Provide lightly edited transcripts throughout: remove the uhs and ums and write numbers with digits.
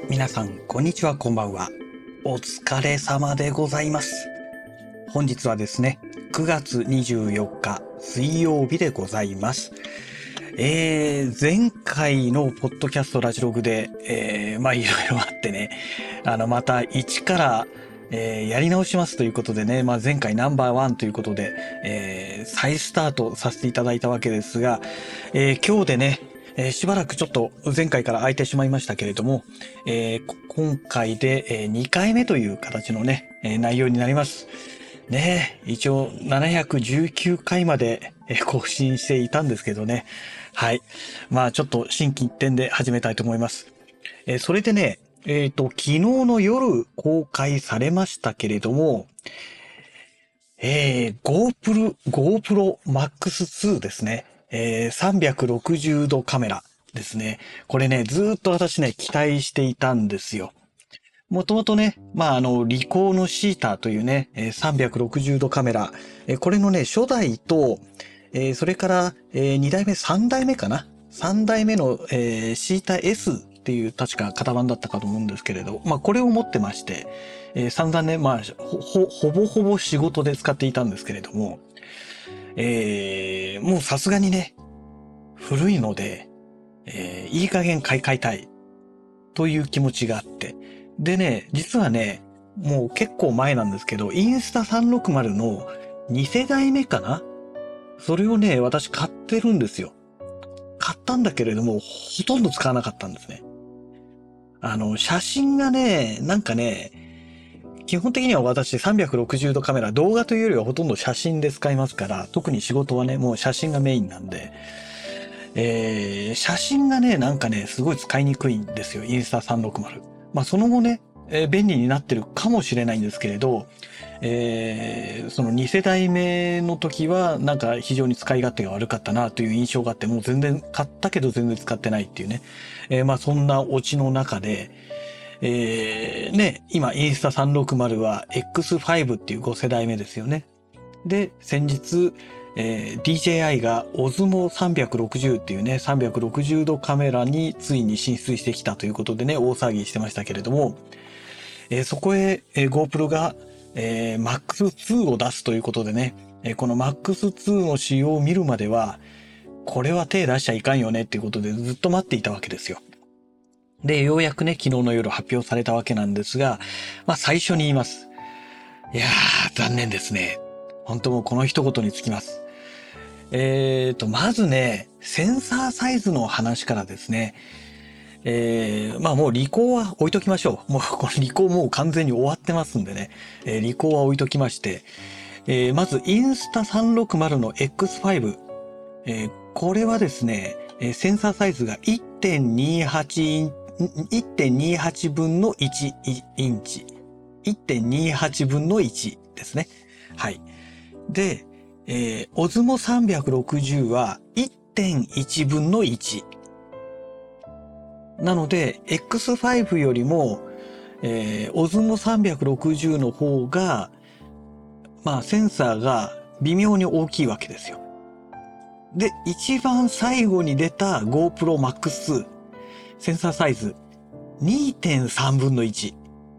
皆さん、こんにちは、こんばんは。お疲れ様でございます。本日はですね、9月24日水曜日でございます。前回のポッドキャストラジログで、いろいろあってね、また一から、やり直しますということでね、前回ナンバーワンということで、再スタートさせていただいたわけですが、今日でね、しばらくちょっと前回から空いてしまいましたけれども、今回で、2回目という形のね、内容になります。ね、一応719回まで更新していたんですけどね。はい。ちょっと心機一転で始めたいと思います。それでね、昨日の夜公開されましたけれども、GoPro Max 2ですね。360度カメラですね。これね、ずーっと私ね、期待していたんですよ。もともとね、リコーのシーターというね、360度カメラ、これのね、初代と、それから、2代目、3代目かな ?3 代目の、シータ S っていう確か型番だったかと思うんですけれど、これを持ってまして、散々ね、ほぼほぼ仕事で使っていたんですけれども、もうさすがにね、古いので、いい加減買い替えたいという気持ちがあって、でね、実はね、もう結構前なんですけど、インスタ360の2世代目かな、それをね、私買ってるんですよ。買ったんだけれども、ほとんど使わなかったんですね。写真がね、基本的には私360度カメラ、動画というよりはほとんど写真で使いますから、特に仕事はね、もう写真がメインなんで、写真がね、すごい使いにくいんですよ、インスタ360。その後ね、便利になってるかもしれないんですけれど、その2世代目の時は、非常に使い勝手が悪かったなという印象があって、もう全然買ったけど全然使ってないっていうね。そんなオチの中で、今、インスタ360は X5 っていう5世代目ですよね。で、先日、DJI が Osmo 360っていうね、360度カメラについに進出してきたということでね、大騒ぎしてましたけれども、そこへ、GoPro が、Max2 を出すということでね、この Max2 の仕様を見るまでは、これは手出しちゃいかんよねっていうことでずっと待っていたわけですよ。で、ようやくね、昨日の夜発表されたわけなんですが、最初に言います。いやー、残念ですね。本当もうこの一言につきます。まずね、センサーサイズの話からですね。もうリコーは置いときましょう。もうこのリコーもう完全に終わってますんでね。リコーは置いときまして。まずインスタ360の X5。これはですね、センサーサイズが1.28分の1インチ。1.28分の1ですね。はい。で、Osmo 360は1.1分の1。なので、X5 よりも、Osmo 360の方が、センサーが微妙に大きいわけですよ。で、一番最後に出た GoPro Max 2、センサーサイズ 2.3 分の1。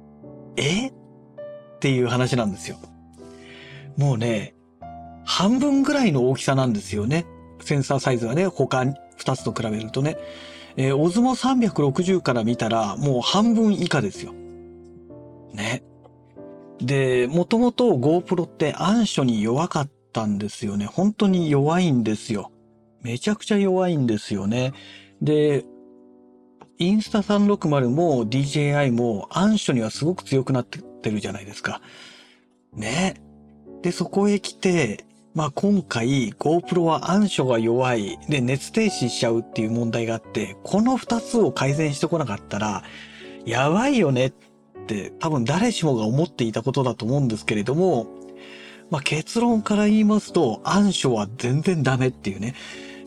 っていう話なんですよ。もうね、半分ぐらいの大きさなんですよね。センサーサイズはね、他2つと比べるとね。Osmo 360から見たらもう半分以下ですよ。ね。で、もともと GoPro って暗所に弱かったんですよね。本当に弱いんですよ。めちゃくちゃ弱いんですよね。で、インスタ360も DJI も暗所にはすごく強くなってるじゃないですか。ね。で、そこへ来て、今回 GoPro は暗所が弱い、で、熱停止しちゃうっていう問題があって、この2つを改善してこなかったら、やばいよねって多分誰しもが思っていたことだと思うんですけれども、結論から言いますと、暗所は全然ダメっていうね。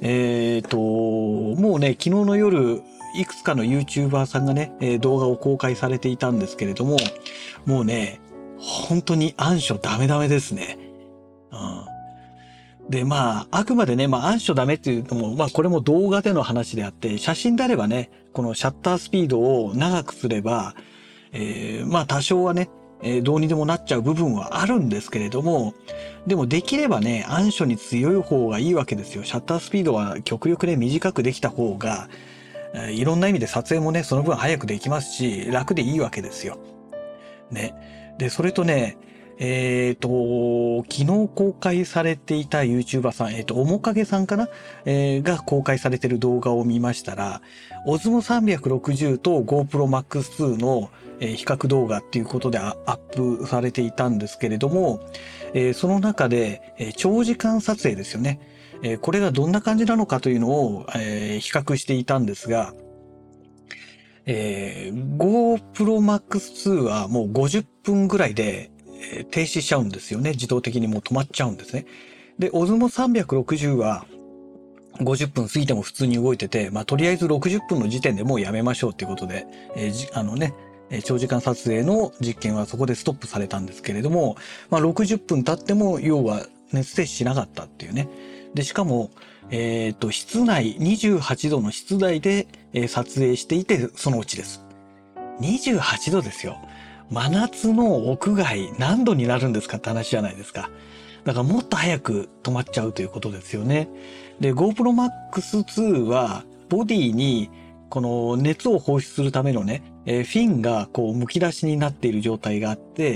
もうね、昨日の夜、いくつかの YouTuber さんがね、動画を公開されていたんですけれども、もうね、本当に暗所ダメダメですね。 で、まあ、あくまでね、まあ、暗所ダメっていうのも、まあ、これも動画での話であって、写真であればね、このシャッタースピードを長くすれば、まあ、多少はね、どうにでもなっちゃう部分はあるんですけれども、でもできればね、暗所に強い方がいいわけですよ。シャッタースピードは極力ね、短くできた方が、いろんな意味で撮影もね、その分早くできますし、楽でいいわけですよ。ね。で、それとね、昨日公開されていた YouTuber さん、面影さんかな、が公開されている動画を見ましたら、Osmo 360と GoPro Max 2の、比較動画っていうことでアップされていたんですけれども、その中で、長時間撮影ですよね。これがどんな感じなのかというのを、比較していたんですが、GoPro Max 2はもう50分ぐらいで、停止しちゃうんですよね。自動的にもう止まっちゃうんですね。で、Osmo 360は50分過ぎても普通に動いてて、まあ、とりあえず60分の時点でもうやめましょうっていうことで、長時間撮影の実験はそこでストップされたんですけれども、まあ、60分経っても要は熱停止しなかったっていうね。で、しかも、室内、28度の室内で、撮影していて、そのうちです。28度ですよ。真夏の屋外何度になるんですかって話じゃないですか。だからもっと早く止まっちゃうということですよね。で、GoPro Max 2はボディにこの熱を放出するためのね、フィンがこう剥き出しになっている状態があって、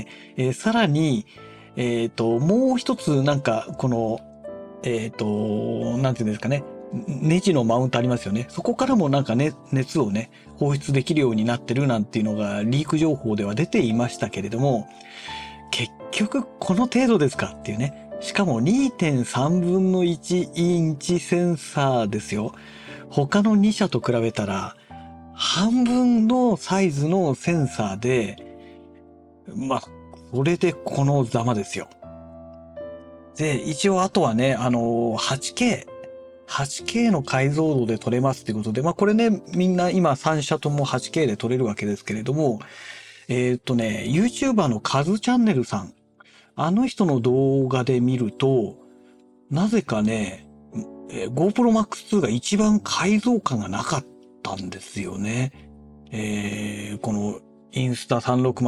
さらに、もう一つなんかこの、なんていうんですかね、ネジのマウントありますよね。そこからもなんかね、熱をね、放出できるようになってるなんていうのがリーク情報では出ていましたけれども、結局この程度ですかっていうね。しかも2.3分の1インチセンサーですよ。他の2社と比べたら半分のサイズのセンサーで、まあ、それでこのざまですよ。で、一応あとはね、8K の解像度で撮れますっていうことで、まあこれね、みんな今3社とも 8K で撮れるわけですけれども、YouTuber のカズチャンネルさん、あの人の動画で見ると、なぜかね、GoPro Max 2が一番解像感がなかったんですよね。このインスタ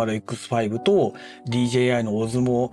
360X5 と DJI の Osmo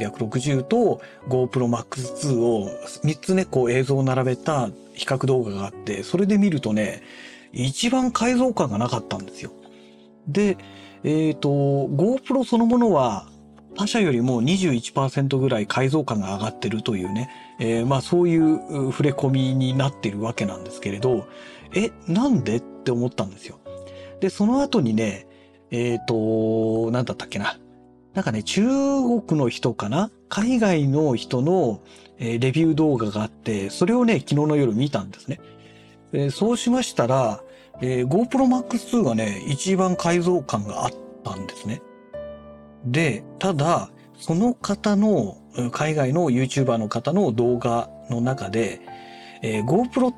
360と GoPro Max 2を3つね、こう映像を並べた比較動画があって、それで見るとね、一番解像感がなかったんですよ。で、GoPro そのものは他社よりも 21% ぐらい解像感が上がってるというね、まあそういう触れ込みになってるわけなんですけれど、なんでって思ったんですよ。で、その後にね、なんだったっけな。なんかね、中国の人かな海外の人の、レビュー動画があって、それをね、昨日の夜見たんですね。そうしましたら、GoPro Max 2がね、一番解像感があったんですね。で、ただ、その方の、海外の YouTuber の方の動画の中で、GoPro って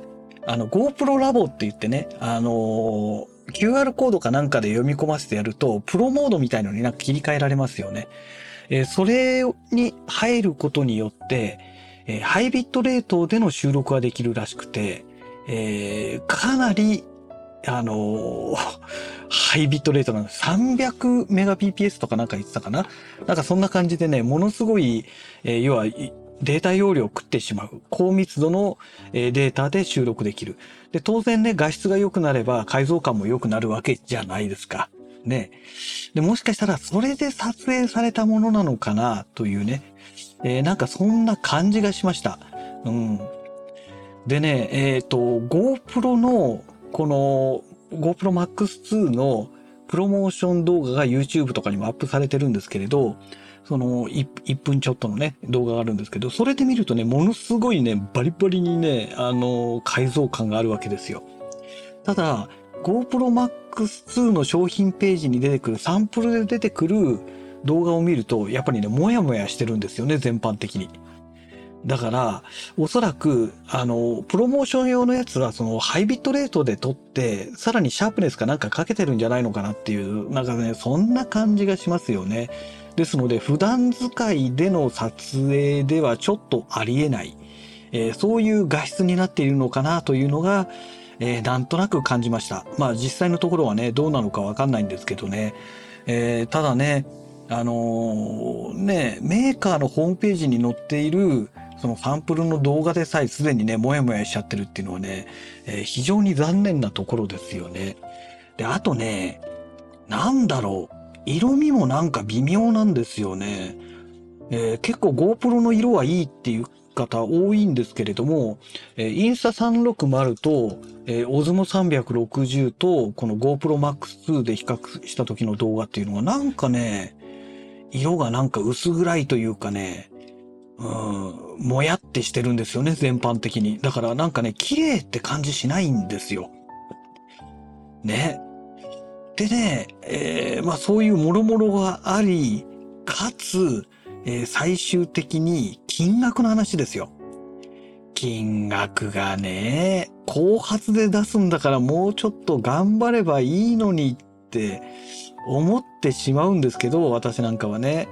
、GoPro ラボって言ってね、QR コードかなんかで読み込ませてやると、プロモードみたいのになんか切り替えられますよね。それに入ることによって、ハイビットレートでの収録ができるらしくて、かなり、ハイビットレートなんです。300メガ PPS とかなんか言ってたかな。なんかそんな感じでね、ものすごい、要はデータ容量を食ってしまう。高密度のデータで収録できる。で、当然ね、画質が良くなれば解像感も良くなるわけじゃないですか。ね。で、もしかしたらそれで撮影されたものなのかなというね。なんかそんな感じがしました。うん。でね、GoPro の、この GoPro Max 2のプロモーション動画が YouTube とかにもアップされてるんですけれど、その 1分ちょっとのね、動画があるんですけど、それで見るとね、ものすごいね、バリバリにね、解像感があるわけですよ。ただ、GoPro Max 2の商品ページに出てくる、サンプルで出てくる動画を見ると、やっぱりね、もやもやしてるんですよね、全般的に。だから、おそらく、プロモーション用のやつは、その、ハイビットレートで撮って、さらにシャープネスかなんかかけてるんじゃないのかなっていう、なんかね、そんな感じがしますよね。 ですので、普段使いでの撮影ではちょっとありえない、そういう画質になっているのかなというのが、なんとなく感じました。まあ実際のところはね、どうなのかわかんないんですけどね。ただね、メーカーのホームページに載っている、そのサンプルの動画でさえすでにね、もやもやしちゃってるっていうのはね、非常に残念なところですよね。で、あとね、なんだろう。色味もなんか微妙なんですよね。結構 GoPro の色はいいっていう方多いんですけれども、インスタ360と、Osmo 360とこの GoPro Max 2で比較した時の動画っていうのがなんかね、色がなんか薄暗いというかね、もやってしてるんですよね、全般的に。だからなんかね、綺麗って感じしないんですよ。ね。でね、まあそういう諸々があり、かつ、最終的に金額の話ですよ。金額がね、後発で出すんだからもうちょっと頑張ればいいのにって思ってしまうんですけど、私なんかはね、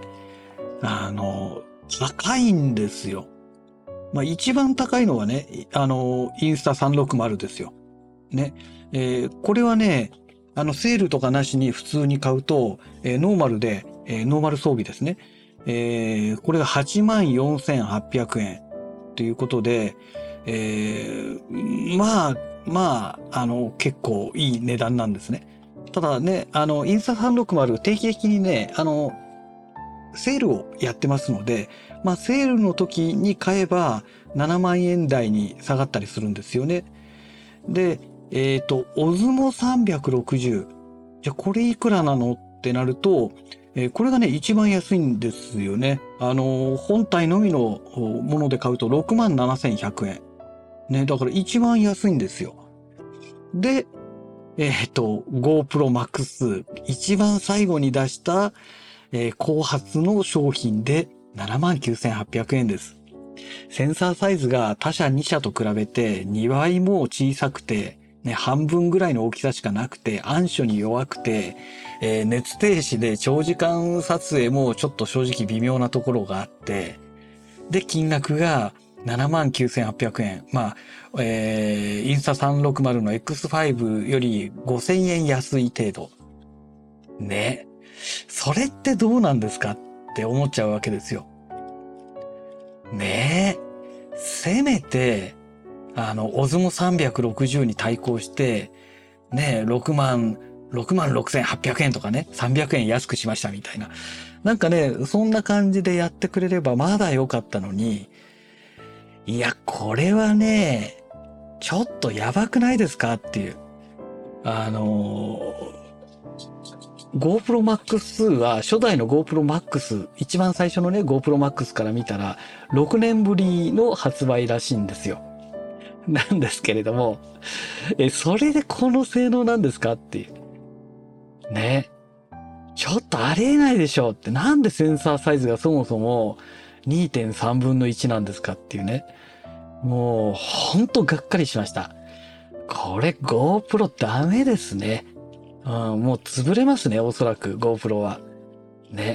高いんですよ。まあ一番高いのはね、インスタ360ですよ。ね。これはね、セールとかなしに普通に買うと、ノーマルで、ノーマル装備ですね。これが84,800円ということで、結構いい値段なんですね。ただね、インスタ360定期的にね、セールをやってますので、まあ、セールの時に買えば7万円台に下がったりするんですよね。で、オズモ360。じゃあこれいくらなのってなると、これがね、一番安いんですよね。本体のみのもので買うと67,100円。ね、だから一番安いんですよ。で、GoPro Max 一番最後に出した、後発の商品で79,800円です。センサーサイズが他社2社と比べて2倍も小さくて、ね、半分ぐらいの大きさしかなくて、暗所に弱くて、熱停止で長時間撮影もちょっと正直微妙なところがあって、で、金額が79,800円。まあ、インスタ360の X5 より5,000円安い程度。ね。それってどうなんですかって思っちゃうわけですよ。ねえ。せめて、オズモ360に対抗して、ねえ、66,800円とかね、300円安くしましたみたいな。なんかね、そんな感じでやってくれればまだ良かったのに、いや、これはね、ちょっとやばくないですかっていう。GoPro Max は初代の GoPro Max、一番最初のね GoPro Max から見たら6年ぶりの発売らしいんですよ。なんですけれども、それでこの性能なんですかっていう。ね。ちょっとありえないでしょって。なんでセンサーサイズがそもそも2.3分の1なんですかっていうね。もう、ほんとがっかりしました。これ GoPro ダメですね。もう潰れますね、おそらく GoPro は。ね。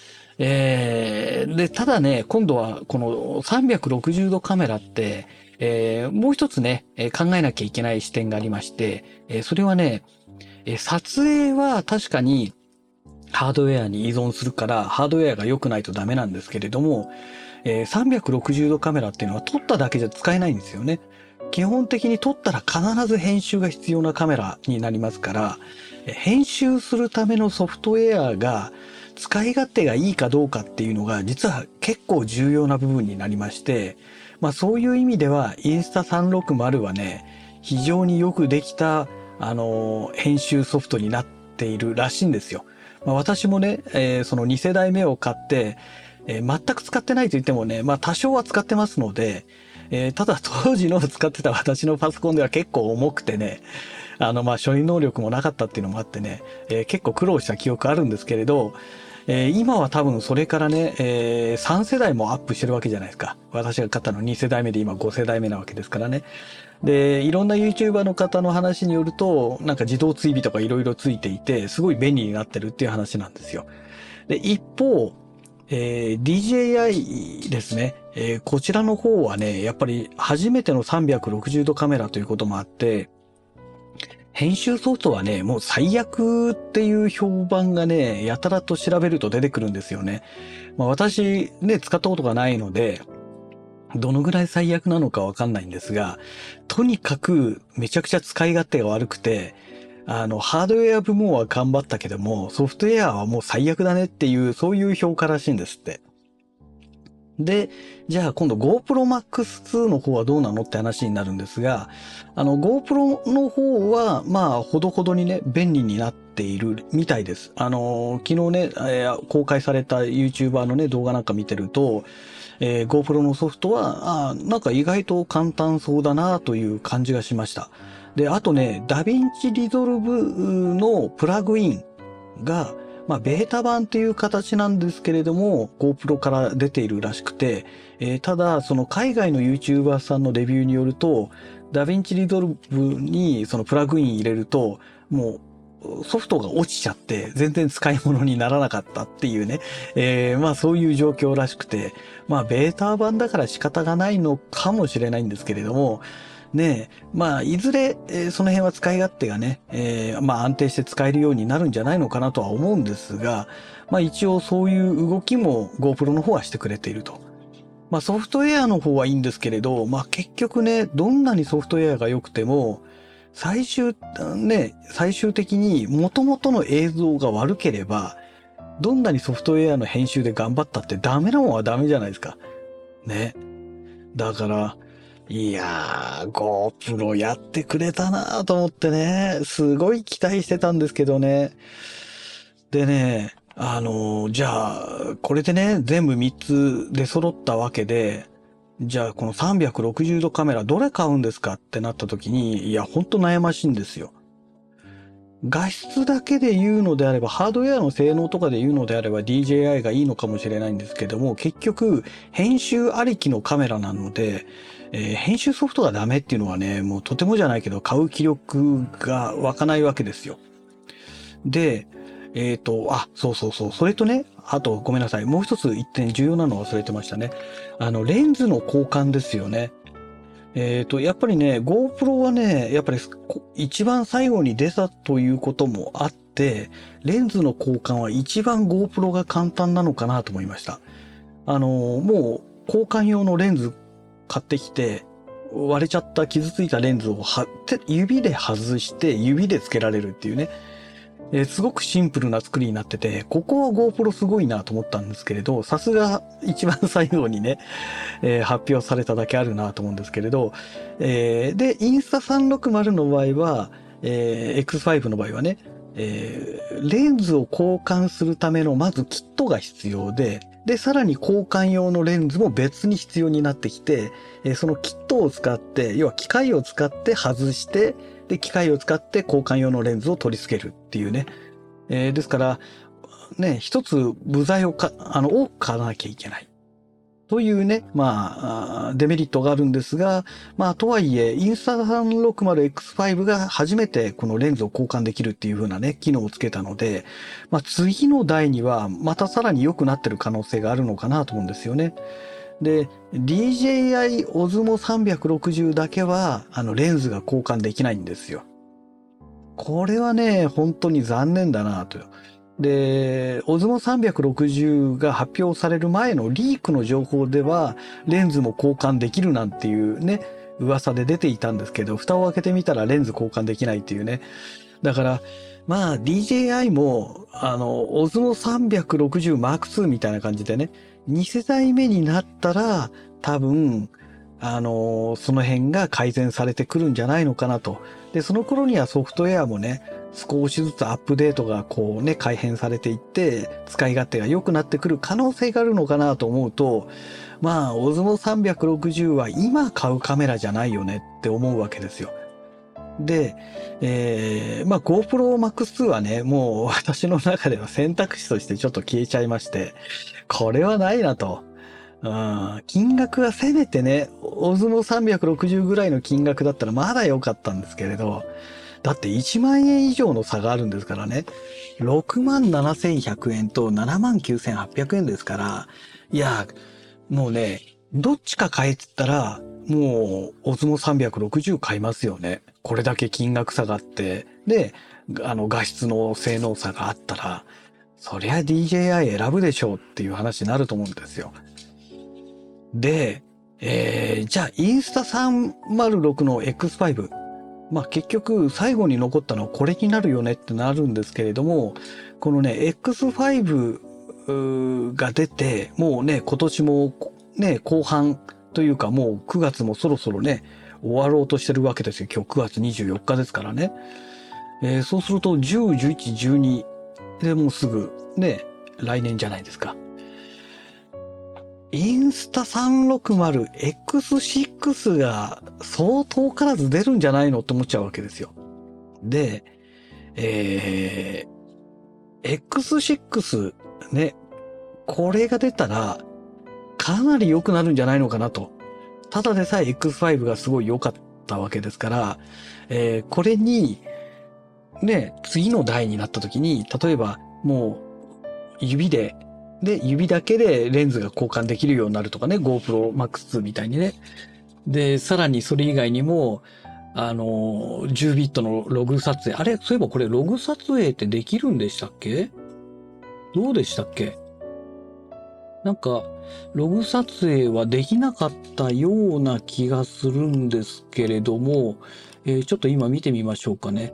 で、ただね、今度はこの360度カメラって、もう一つね、考えなきゃいけない視点がありまして、それはね、撮影は確かにハードウェアに依存するから、ハードウェアが良くないとダメなんですけれども、360度カメラっていうのは撮っただけじゃ使えないんですよね。基本的に撮ったら必ず編集が必要なカメラになりますから、編集するためのソフトウェアが使い勝手がいいかどうかっていうのが実は結構重要な部分になりまして、まあそういう意味ではインスタ360はね、非常によくできた編集ソフトになっているらしいんですよ。まあ、私もね、その2世代目を買って、全く使ってないと言ってもね、まあ多少は使ってますので、ただ当時の使ってた私のパソコンでは結構重くてね、まあ処理能力もなかったっていうのもあってね、結構苦労した記憶あるんですけれど、今は多分それからね、3世代もアップしてるわけじゃないですか。私が買ったの2世代目で今5世代目なわけですからね。で、いろんな YouTuber の方の話によると、なんか自動追尾とかいろいろついていて、すごい便利になってるっていう話なんですよ。 で、一方、DJI ですね。こちらの方はね、やっぱり初めての360度カメラということもあって、編集ソフトはね、もう最悪っていう評判がね、やたらと調べると出てくるんですよね。まあ私ね、使ったことがないので、どのぐらい最悪なのかわかんないんですが、とにかくめちゃくちゃ使い勝手が悪くて、ハードウェア部門は頑張ったけども、ソフトウェアはもう最悪だねっていう、そういう評価らしいんですって。で、じゃあ今度 GoPro Max 2の方はどうなのって話になるんですが、GoPro の方は、まあ、ほどほどにね、便利になっているみたいです。昨日ね、公開された YouTuber のね、動画なんか見てると、GoPro のソフトは、なんか意外と簡単そうだなという感じがしました。で、あとね、ダヴィンチリゾルブのプラグインが、まあ、ベータ版っていう形なんですけれども、GoPro から出ているらしくて、ただ、その海外の YouTuber さんのレビューによると、ダヴィンチリゾルブにそのプラグイン入れると、もうソフトが落ちちゃって全然使い物にならなかったっていうね、まあそういう状況らしくて、まあベータ版だから仕方がないのかもしれないんですけれども、ねえ、まあ、いずれ、その辺は使い勝手がね、まあ安定して使えるようになるんじゃないのかなとは思うんですが、まあ一応そういう動きも GoPro の方はしてくれていると。まあソフトウェアの方はいいんですけれど、まあ結局ね、どんなにソフトウェアが良くても、最終的に元々の映像が悪ければ、どんなにソフトウェアの編集で頑張ったってダメなもんはダメじゃないですか。ね。だから、いやー、GoPro やってくれたなと思ってね、すごい期待してたんですけどね。でね、じゃあ、これでね、全部3つ出揃ったわけで、じゃあこの360度カメラどれ買うんですかってなった時に、いや、ほんと悩ましいんですよ。画質だけで言うのであれば、ハードウェアの性能とかで言うのであれば DJI がいいのかもしれないんですけども、結局、編集ありきのカメラなので、編集ソフトがダメっていうのはね、もうとてもじゃないけど、買う気力が湧かないわけですよ。で、そうそうそう。それとね、あとごめんなさい。もう一つ一点重要なの忘れてましたね。レンズの交換ですよね。やっぱりね、GoPro はね、やっぱり一番最後に出たということもあって、レンズの交換は一番 GoPro が簡単なのかなと思いました。もう交換用のレンズ買ってきて、割れちゃった傷ついたレンズを指で外して指でつけられるっていうね。すごくシンプルな作りになってて、ここは GoPro すごいなと思ったんですけれど、さすが一番最後にね、発表されただけあるなと思うんですけれど、で、インスタ360の場合は、X5 の場合はね、レンズを交換するためのまずキットが必要で、で、さらに交換用のレンズも別に必要になってきて、そのキットを使って、要は機械を使って外して、で、機械を使って交換用のレンズを取り付けるっていうね。ですから、ね、一つ部材を多く買わなきゃいけない。というね、まあ、デメリットがあるんですが、まあ、とはいえ、インスタ 360X5 が初めてこのレンズを交換できるっていう風なね、機能をつけたので、まあ、次の代にはまたさらに良くなってる可能性があるのかなと思うんですよね。で、DJI Osmo 360だけは、レンズが交換できないんですよ。これはね、本当に残念だなと。で、Osmo 360が発表される前のリークの情報では、レンズも交換できるなんていうね、噂で出ていたんですけど、蓋を開けてみたらレンズ交換できないっていうね。だから、まあ DJI も、Osmo 360 Mark II みたいな感じでね、2世代目になったら、多分、その辺が改善されてくるんじゃないのかなと。で、その頃にはソフトウェアもね、少しずつアップデートがこうね、改変されていって、使い勝手が良くなってくる可能性があるのかなと思うと、まあ、Osmo 360は今買うカメラじゃないよねって思うわけですよ。で、まあ GoPro Max 2はね、もう私の中では選択肢としてちょっと消えちゃいまして、これはないなと。金額はせめてね、Osmo 360ぐらいの金額だったらまだ良かったんですけれど、 だって1万円以上の差があるんですからね。67,100円と79,800円ですから、いや、もうね、どっちか買えって言ったら、もう、オズモ360買いますよね。これだけ金額差があって、で、画質の性能差があったら、そりゃ DJI 選ぶでしょうっていう話になると思うんですよ。で、じゃあ、インスタ306の X5。まあ結局最後に残ったのはこれになるよねってなるんですけれども、このね、X5 が出て、もうね、今年もね、後半というかもう9月もそろそろね、終わろうとしてるわけですよ。今日9月24日ですからね。そうすると10、11、12でもうすぐね、来年じゃないですか。インスタ 360X6 が相当からず出るんじゃないのって思っちゃうわけですよ。で、X6 ね、これが出たらかなり良くなるんじゃないのかなと。ただでさえ X5 がすごい良かったわけですから、これにね、次の代になった時に、例えばもう指だけでレンズが交換できるようになるとかね、GoPro Max 2みたいにね。で、さらにそれ以外にも、10ビットのログ撮影。あれ、そういえばこれログ撮影ってできるんでしたっけ？どうでしたっけ？なんか、ログ撮影はできなかったような気がするんですけれども、ちょっと今見てみましょうかね。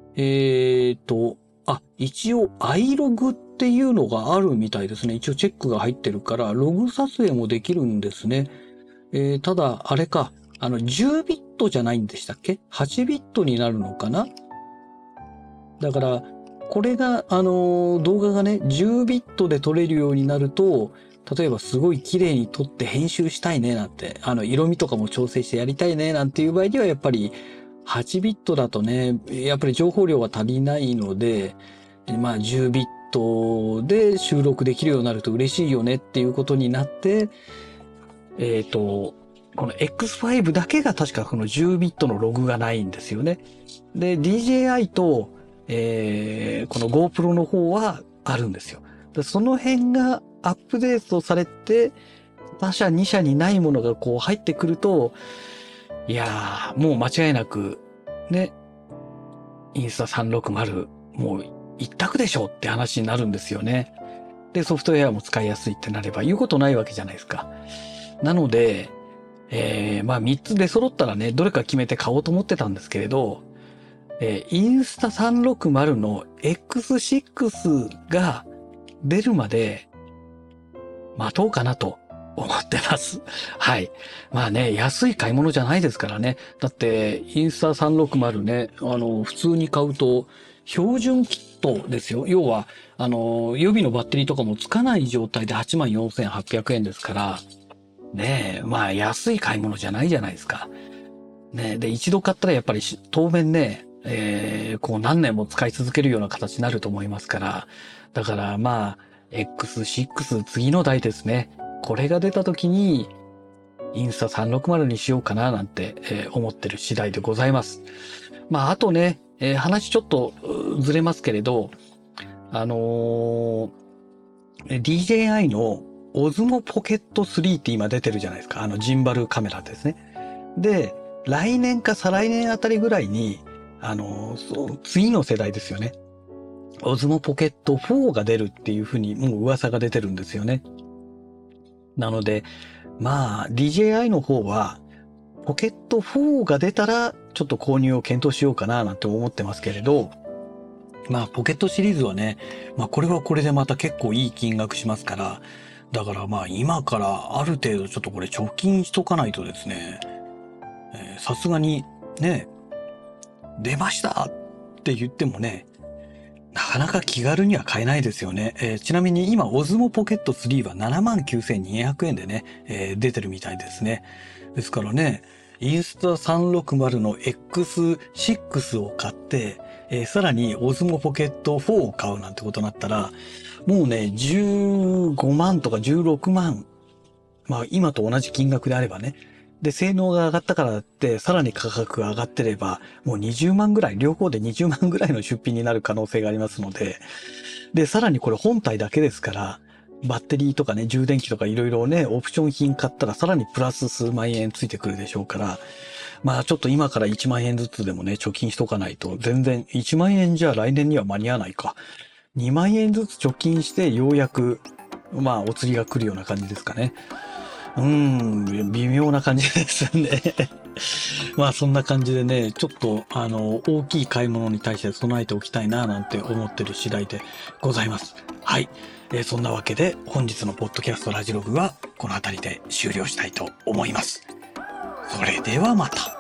一応 iLog っていうのがあるみたいですね。一応チェックが入ってるから、ログ撮影もできるんですね。ただ、あれか、10ビットじゃないんでしたっけ？ 8 ビットになるのかな？だから、これが、動画がね、10ビットで撮れるようになると、例えばすごい綺麗に撮って編集したいねなんて、色味とかも調整してやりたいねなんていう場合には、やっぱり8ビットだとね、やっぱり情報量が足りないので、まあ10ビットで収録できるようになると嬉しいよねっていうことになって、この X5 だけが確かこの10ビットのログがないんですよね。で、DJI と、この GoPro の方はあるんですよ。でその辺がアップデートされて、他社2社にないものがこう入ってくると、いやー、もう間違いなく、ね、インスタ360、もう一択でしょうって話になるんですよね。で、ソフトウェアも使いやすいってなれば言うことないわけじゃないですか。なので、まあ3つ出揃ったらね、どれか決めて買おうと思ってたんですけれど、インスタ360の X6 が出るまで待とうかなと思ってます。はい。まあね、安い買い物じゃないですからね。だって、インスタ360ね、普通に買うと、標準キットですよ。要は、予備のバッテリーとかもつかない状態で84,800円ですから、ねえ、まあ安い買い物じゃないじゃないですか。ねえ、で、一度買ったらやっぱり当面ね、こう何年も使い続けるような形になると思いますから、だからまあ、X6 次の代ですね。これが出た時に、インスタ360にしようかななんて、思ってる次第でございます。まあ、あとね、話ちょっとずれますけれど、DJI の Osmo Pocket 3って今出てるじゃないですか。ジンバルカメラですね。で、来年か再来年あたりぐらいに、次の世代ですよね。Osmo Pocket 4が出るっていうふうにもう噂が出てるんですよね。なので、まあ、DJI の方は、ポケット4が出たら、ちょっと購入を検討しようかななんて思ってますけれど、まあ、ポケットシリーズはね、まあ、これはこれでまた結構いい金額しますから、だからまあ、今からある程度ちょっとこれ貯金しとかないとですね、さすがにね、出ましたって言ってもね、なかなか気軽には買えないですよね。ちなみに今、Osmo Pocket 3は79,200円でね、出てるみたいですね。ですからね、インスタ360の X6 を買って、さらに Osmo Pocket 4を買うなんてことになったら、もうね、15万とか16万、まあ今と同じ金額であればね、 で、性能が上がったからって、さらに価格が上がってれば、もう20万ぐらい、両方で20万ぐらいの出費になる可能性がありますので、で、さらにこれ本体だけですから、バッテリーとかね、充電器とかいろいろね、オプション品買ったらさらにプラス数万円ついてくるでしょうから、まあちょっと今から1万円ずつでもね、貯金しとかないと、全然1万円じゃ来年には間に合わないか。2万円ずつ貯金してようやく、まあお釣りが来るような感じですかね。微妙な感じですね。まあそんな感じでね、ちょっと大きい買い物に対して備えておきたいななんて思ってる次第でございます。はい。そんなわけで本日のポッドキャストラジログはこの辺りで終了したいと思います。それではまた。